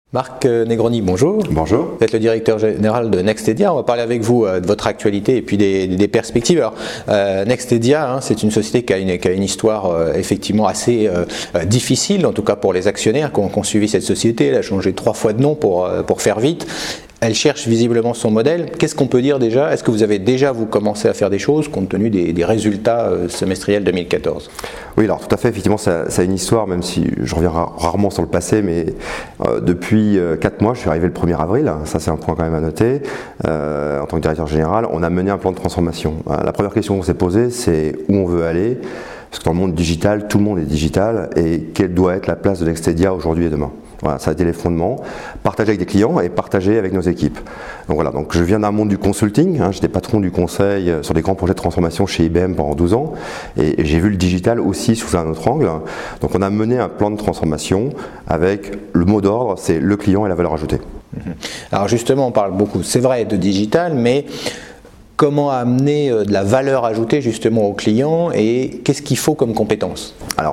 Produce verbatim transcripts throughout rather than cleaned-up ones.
Marc Negroni, bonjour. Bonjour. Vous êtes le directeur général de Nextedia. On va parler avec vous de votre actualité et puis des, des perspectives. Alors, euh, Nextedia, hein, c'est une société qui a une, qui a une histoire euh, effectivement assez euh, difficile, en tout cas pour les actionnaires qui ont, qui ont suivi cette société. Elle a changé trois fois de nom pour, pour faire vite. Elle cherche visiblement son modèle. Qu'est-ce qu'on peut dire déjà? Est-ce que vous avez déjà vous commencé à faire des choses compte tenu des, des résultats euh, semestriels deux mille quatorze? Oui, alors tout à fait, effectivement, ça, ça a une histoire, même si je reviens rarement sur le passé, mais euh, depuis euh, quatre mois, je suis arrivé le premier avril, ça c'est un point quand même à noter, euh, en tant que directeur général, on a mené un plan de transformation. La première question qu'on s'est posée, c'est où on veut aller, parce que dans le monde digital, tout le monde est digital, et quelle doit être la place de Nextedia aujourd'hui et demain. Voilà, ça a été les fondements, partager avec des clients et partager avec nos équipes. Donc voilà, donc je viens d'un monde du consulting, hein, j'étais patron du conseil sur des grands projets de transformation chez I B M pendant douze ans, et, et j'ai vu le digital aussi sous un autre angle. Donc on a mené un plan de transformation avec le mot d'ordre, c'est le client et la valeur ajoutée. Alors justement, on parle beaucoup, c'est vrai, de digital, mais comment amener de la valeur ajoutée justement aux clients et qu'est-ce qu'il faut comme compétences? Alors,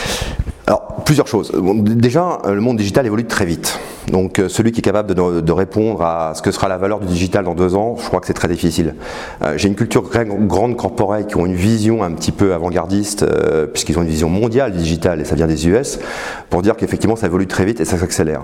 Alors, plusieurs choses. Bon, déjà, le monde digital évolue très vite. Donc, celui qui est capable de, de répondre à ce que sera la valeur du digital dans deux ans, je crois que c'est très difficile. Euh, j'ai une culture grande corporate qui ont une vision un petit peu avant-gardiste, euh, puisqu'ils ont une vision mondiale du digital, et ça vient des U S, pour dire qu'effectivement, ça évolue très vite et ça s'accélère.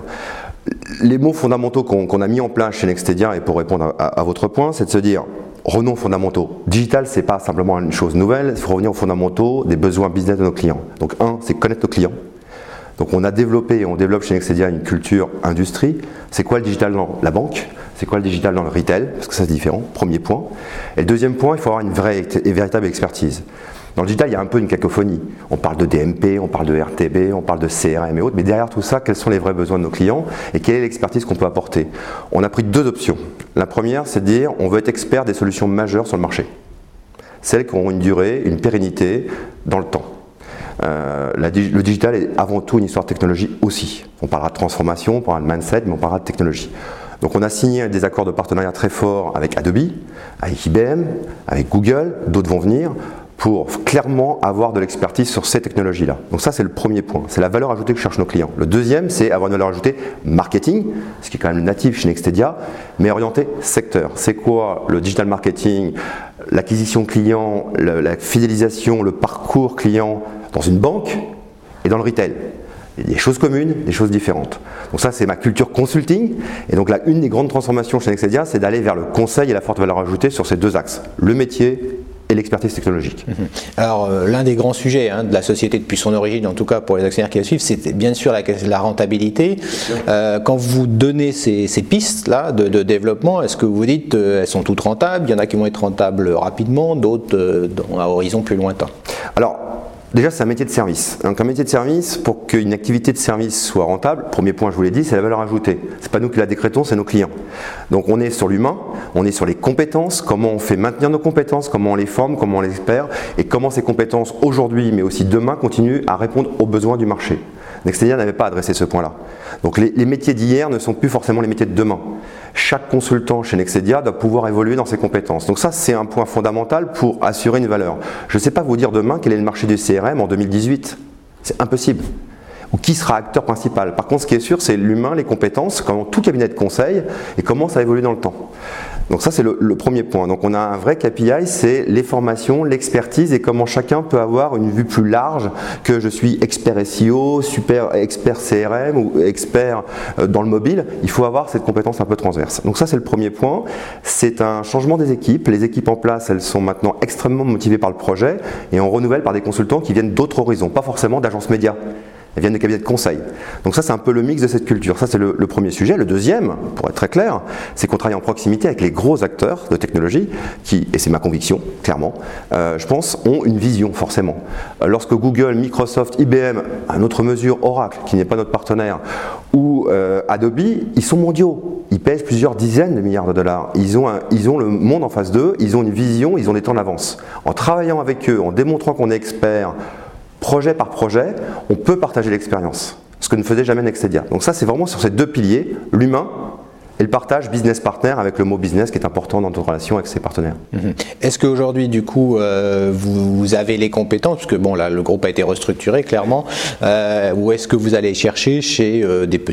Les mots fondamentaux qu'on, qu'on a mis en place chez Nextedia, et pour répondre à, à votre point, c'est de se dire revenons aux fondamentaux. Digital, c'est pas simplement une chose nouvelle, il faut revenir aux fondamentaux des besoins business de nos clients. Donc un, c'est connaître nos clients. Donc on a développé et on développe chez Nextedia une culture industrie. C'est quoi le digital dans la banque? C'est quoi le digital dans le retail? Parce que ça c'est différent, premier point. Et le deuxième point, il faut avoir une vraie et véritable expertise. Dans le digital, il y a un peu une cacophonie. On parle de D M P, on parle de R T B, on parle de C R M et autres, mais derrière tout ça, quels sont les vrais besoins de nos clients et quelle est l'expertise qu'on peut apporter? On a pris deux options. La première, c'est de dire on veut être expert des solutions majeures sur le marché. Celles qui ont une durée, une pérennité dans le temps. Euh, la, le digital est avant tout une histoire de technologie aussi. On parlera de transformation, on parlera de mindset, mais on parlera de technologie. Donc on a signé des accords de partenariat très forts avec Adobe, avec I B M, avec Google, d'autres vont venir, pour clairement avoir de l'expertise sur ces technologies-là. Donc ça, c'est le premier point. C'est la valeur ajoutée que cherchent nos clients. Le deuxième, c'est avoir une valeur ajoutée marketing, ce qui est quand même natif chez Nextedia, mais orienté secteur. C'est quoi le digital marketing, l'acquisition client, le, la fidélisation, le parcours client dans une banque et dans le retail? Il y a des choses communes, des choses différentes. Donc ça, c'est ma culture consulting. Et donc là, une des grandes transformations chez Nextedia, c'est d'aller vers le conseil et la forte valeur ajoutée sur ces deux axes. Le métier et l'expertise technologique. Alors euh, l'un des grands sujets hein, de la société depuis son origine, en tout cas pour les actionnaires qui la suivent, c'est bien sûr la, la rentabilité. Euh, quand vous donnez ces, ces pistes-là de, de développement, est-ce que vous dites euh, elles sont toutes rentables? Il y en a qui vont être rentables rapidement, d'autres euh, à horizon plus lointain. Alors, déjà, c'est un métier de service. Donc, un métier de service, pour qu'une activité de service soit rentable, premier point, je vous l'ai dit, c'est la valeur ajoutée. C'est pas nous qui la décrétons, c'est nos clients. Donc, on est sur l'humain, on est sur les compétences, comment on fait maintenir nos compétences, comment on les forme, comment on les espère, et comment ces compétences, aujourd'hui, mais aussi demain, continuent à répondre aux besoins du marché. Nextedia n'avait pas adressé ce point-là. Donc, les, les métiers d'hier ne sont plus forcément les métiers de demain. Chaque consultant chez Nextedia doit pouvoir évoluer dans ses compétences. Donc ça, c'est un point fondamental pour assurer une valeur. Je ne sais pas vous dire demain quel est le marché du C R M en deux mille dix-huit. C'est impossible. Ou qui sera acteur principal. Par contre, ce qui est sûr, c'est l'humain, les compétences, comme tout cabinet de conseil, et comment ça évolue dans le temps. Donc ça, c'est le, le premier point. Donc on a un vrai K P I, c'est les formations, l'expertise et comment chacun peut avoir une vue plus large que je suis expert S E O, super expert C R M ou expert dans le mobile. Il faut avoir cette compétence un peu transverse. Donc ça, c'est le premier point. C'est un changement des équipes. Les équipes en place, elles sont maintenant extrêmement motivées par le projet et on renouvelle par des consultants qui viennent d'autres horizons, pas forcément d'agences médias. Elles viennent des cabinets de conseil. Donc ça, c'est un peu le mix de cette culture. Ça, c'est le, le premier sujet. Le deuxième, pour être très clair, c'est qu'on travaille en proximité avec les gros acteurs de technologie qui, et c'est ma conviction, clairement, euh, je pense, ont une vision, forcément. Euh, lorsque Google, Microsoft, I B M, à notre mesure Oracle, qui n'est pas notre partenaire, ou euh, Adobe, ils sont mondiaux. Ils pèsent plusieurs dizaines de milliards de dollars. Ils ont, un, ils ont le monde en face d'eux, ils ont une vision, ils ont des temps d'avance. En travaillant avec eux, en démontrant qu'on est expert, projet par projet, on peut partager l'expérience, ce que ne faisait jamais Nextedia. Donc ça, c'est vraiment sur ces deux piliers, l'humain et le partage business partner, avec le mot business qui est important dans notre relation avec ses partenaires. Mmh. Est-ce qu'aujourd'hui, du coup, euh, vous, vous avez les compétences, parce que bon, là, le groupe a été restructuré clairement, euh, ou est-ce que vous allez chercher chez euh, des petits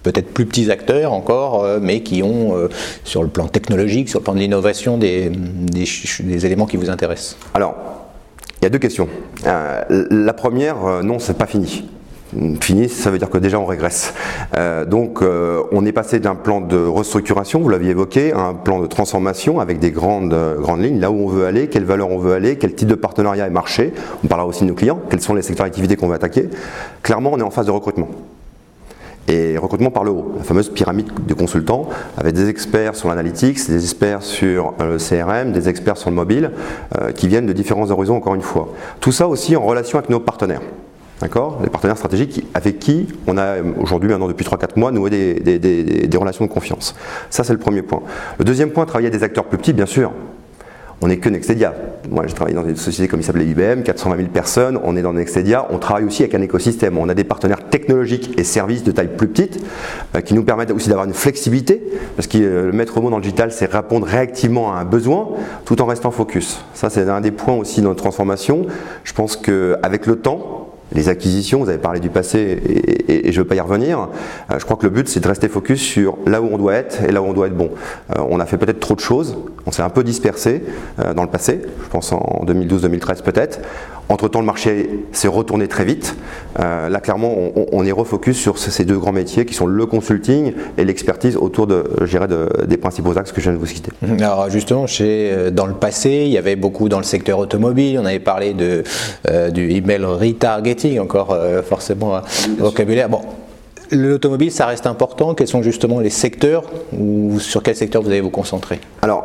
peut-être plus petits acteurs encore, euh, mais qui ont, euh, sur le plan technologique, sur le plan de l'innovation, des, des, des éléments qui vous intéressent. Alors, il y a deux questions. Euh, la première, euh, non, c'est pas fini. Fini, ça veut dire que déjà on régresse. Euh, donc euh, on est passé d'un plan de restructuration, vous l'aviez évoqué, à un plan de transformation avec des grandes, euh, grandes lignes, là où on veut aller, quelle valeur on veut aller, quel type de partenariat et marché. On parlera aussi de nos clients, quels sont les secteurs d'activité qu'on veut attaquer. Clairement, on est en phase de recrutement. Et recrutement par le haut, la fameuse pyramide de consultants, avec des experts sur l'analytics, des experts sur le C R M, des experts sur le mobile, euh, qui viennent de différents horizons encore une fois. Tout ça aussi en relation avec nos partenaires. D'accord ? Les partenaires stratégiques avec qui on a aujourd'hui, maintenant depuis trois quatre mois, noué des, des, des, des relations de confiance. Ça, c'est le premier point. Le deuxième point, travailler avec des acteurs plus petits, bien sûr. On n'est que Nextedia. Moi, j'ai travaillé dans une société comme il s'appelait I B M, quatre cent vingt mille personnes. On est dans Nextedia. On travaille aussi avec un écosystème. On a des partenaires technologiques et services de taille plus petite euh, qui nous permettent aussi d'avoir une flexibilité. Parce que euh, le maître mot dans le digital, c'est répondre réactivement à un besoin tout en restant focus. Ça, c'est un des points aussi de notre transformation. Je pense qu'avec le temps, les acquisitions, vous avez parlé du passé et, et, et je ne veux pas y revenir. Euh, je crois que le but, c'est de rester focus sur là où on doit être et là où on doit être bon. Euh, on a fait peut-être trop de choses, on s'est un peu dispersé euh, dans le passé, je pense en deux mille douze deux mille treize peut-être. Entre-temps, le marché s'est retourné très vite. Euh, là, clairement, on, on est refocus sur ces deux grands métiers qui sont le consulting et l'expertise autour de, je dirais, de, des principaux axes que je viens de vous citer. Alors justement, chez, dans le passé, il y avait beaucoup dans le secteur automobile. On avait parlé de, euh, du email retargeting, encore euh, forcément un vocabulaire. Bon, l'automobile, ça reste important. Quels sont justement les secteurs ou sur quel secteur vous allez vous concentrer ? Alors,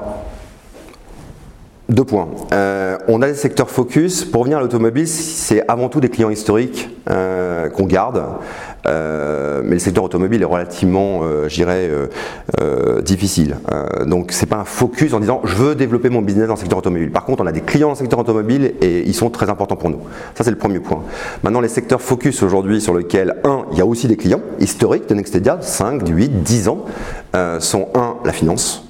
deux points. Euh, on a des secteurs focus. Pour revenir à l'automobile, c'est avant tout des clients historiques euh, qu'on garde. Euh, mais le secteur automobile est relativement, euh, je dirais, euh, euh, difficile. Euh, donc, c'est pas un focus en disant je veux développer mon business dans le secteur automobile. Par contre, on a des clients dans le secteur automobile et ils sont très importants pour nous. Ça, c'est le premier point. Maintenant, les secteurs focus aujourd'hui sur lesquels, un, il y a aussi des clients historiques de Nextedia, cinq, huit, dix ans, euh, sont un, la finance.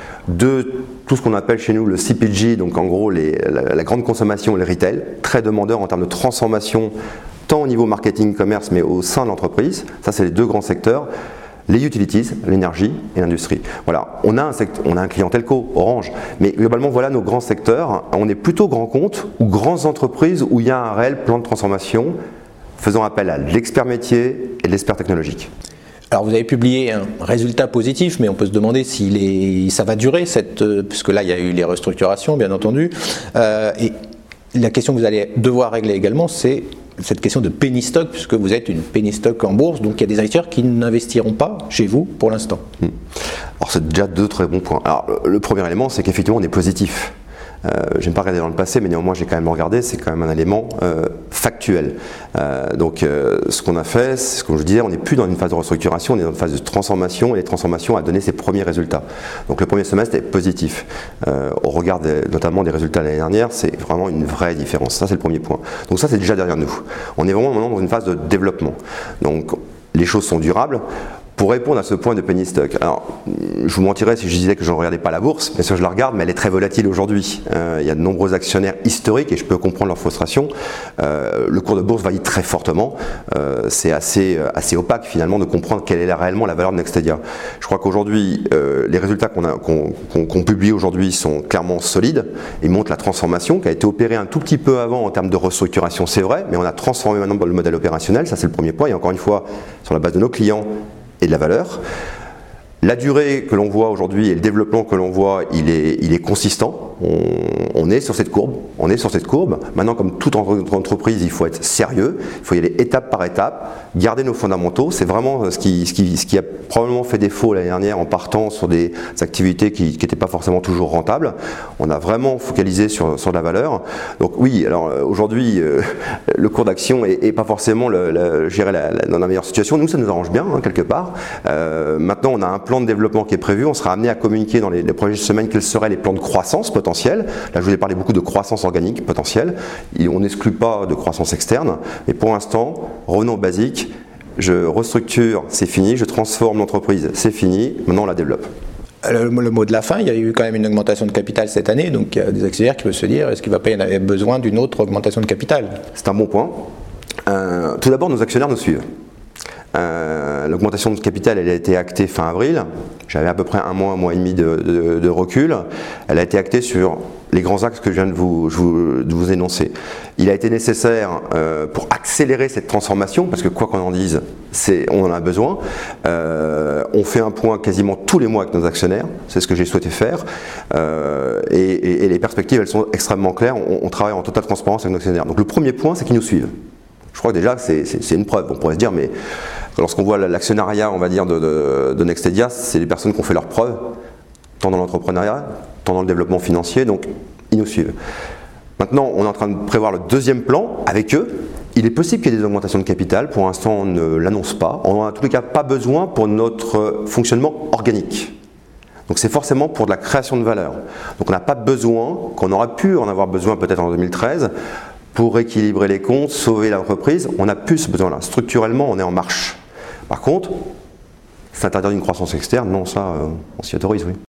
Deux, tout ce qu'on appelle chez nous le C P G, donc en gros les, la, la grande consommation et le retail, très demandeur en termes de transformation, tant au niveau marketing, commerce, mais au sein de l'entreprise. Ça, c'est les deux grands secteurs. Les utilities, l'énergie et l'industrie. Voilà, on a un secteur, on a un client telco, Orange, mais globalement, voilà nos grands secteurs. On est plutôt grands comptes ou grandes entreprises où il y a un réel plan de transformation, faisant appel à l'expert métier et de l'expert technologique. Alors vous avez publié un résultat positif, mais on peut se demander si ça va durer, cette, euh, puisque là il y a eu les restructurations bien entendu. Euh, et la question que vous allez devoir régler également, c'est cette question de penny stock, puisque vous êtes une penny stock en bourse, donc il y a des investisseurs qui n'investiront pas chez vous pour l'instant. Mmh. Alors c'est déjà deux très bons points. Alors le premier élément, c'est qu'effectivement on est positif. Euh, je n'aime pas regarder dans le passé, mais néanmoins j'ai quand même regardé, c'est quand même un élément euh, factuel. Euh, donc euh, ce qu'on a fait, c'est, comme je disais, on n'est plus dans une phase de restructuration, on est dans une phase de transformation, et les transformations a donné ses premiers résultats. Donc le premier semestre est positif. Euh, au regard des, notamment des résultats de l'année dernière, c'est vraiment une vraie différence. Ça, c'est le premier point. Donc ça, c'est déjà derrière nous. On est vraiment maintenant dans une phase de développement. Donc les choses sont durables. Pour répondre à ce point de penny stock, alors je vous mentirais si je disais que je ne regardais pas la bourse, bien sûr je la regarde, mais elle est très volatile aujourd'hui. Euh, il y a de nombreux actionnaires historiques et je peux comprendre leur frustration. Euh, le cours de bourse varie très fortement. Euh, c'est assez, assez opaque finalement de comprendre quelle est la, réellement la valeur de Nextedia. Je crois qu'aujourd'hui, euh, les résultats qu'on, a, qu'on, qu'on, qu'on publie aujourd'hui sont clairement solides. Ils montrent la transformation qui a été opérée un tout petit peu avant en termes de restructuration, c'est vrai, mais on a transformé maintenant le modèle opérationnel, ça c'est le premier point. Et encore une fois, sur la base de nos clients, et de la valeur. La durée que l'on voit aujourd'hui et le développement que l'on voit, il est, il est consistant. On, on est sur cette courbe. On est sur cette courbe. Maintenant, comme toute entreprise, il faut être sérieux. Il faut y aller étape par étape, garder nos fondamentaux. C'est vraiment ce qui, ce qui, ce qui a probablement fait défaut l'année dernière en partant sur des activités qui n'étaient pas forcément toujours rentables. On a vraiment focalisé sur, sur de la valeur. Donc oui, alors aujourd'hui, euh, le cours d'action est, est pas forcément le, le, je dirais la, la, dans la meilleure situation. Nous, ça nous arrange bien, hein, quelque part. Euh, maintenant, on a un plan de développement qui est prévu. On sera amené à communiquer dans les, les prochaines semaines quels seraient les plans de croissance potentiels. Là, je vous ai parlé beaucoup de croissance organique potentielle. Et on n'exclut pas de croissance externe. Mais pour l'instant, revenons aux basiques. Je restructure, c'est fini. Je transforme l'entreprise, c'est fini. Maintenant, on la développe. Le, le mot de la fin, il y a eu quand même une augmentation de capital cette année. Donc, il y a des actionnaires qui peuvent se dire, est-ce qu'il ne va pas y en avoir besoin d'une autre augmentation de capital ? C'est un bon point. Euh, tout d'abord, nos actionnaires nous suivent. Euh, L'augmentation de capital, elle a été actée fin avril. J'avais à peu près un mois, un mois et demi de, de, de recul. Elle a été actée sur les grands axes que je viens de vous, je vous, de vous énoncer. Il a été nécessaire euh, pour accélérer cette transformation, parce que quoi qu'on en dise, on en a besoin. Euh, on fait un point quasiment tous les mois avec nos actionnaires, c'est ce que j'ai souhaité faire. Euh, et, et, et les perspectives, elles sont extrêmement claires. On, on travaille en totale transparence avec nos actionnaires. Donc le premier point, c'est qu'ils nous suivent. Je crois que déjà, c'est une preuve. On pourrait se dire, mais lorsqu'on voit l'actionnariat, on va dire, de, de, de Nextedia, c'est les personnes qui ont fait leurs preuves, tant dans l'entrepreneuriat, tant dans le développement financier, donc ils nous suivent. Maintenant, on est en train de prévoir le deuxième plan avec eux. Il est possible qu'il y ait des augmentations de capital. Pour l'instant, on ne l'annonce pas. On n'en a en tous les cas pas besoin pour notre fonctionnement organique. Donc c'est forcément pour de la création de valeur. Donc on n'a pas besoin, qu'on aurait pu en avoir besoin peut-être en deux mille treize, pour équilibrer les comptes, sauver l'entreprise. On n'a plus ce besoin-là. Structurellement, on est en marche. Par contre, c'est l'intérieur d'une croissance externe, non, ça, on s'y autorise, oui.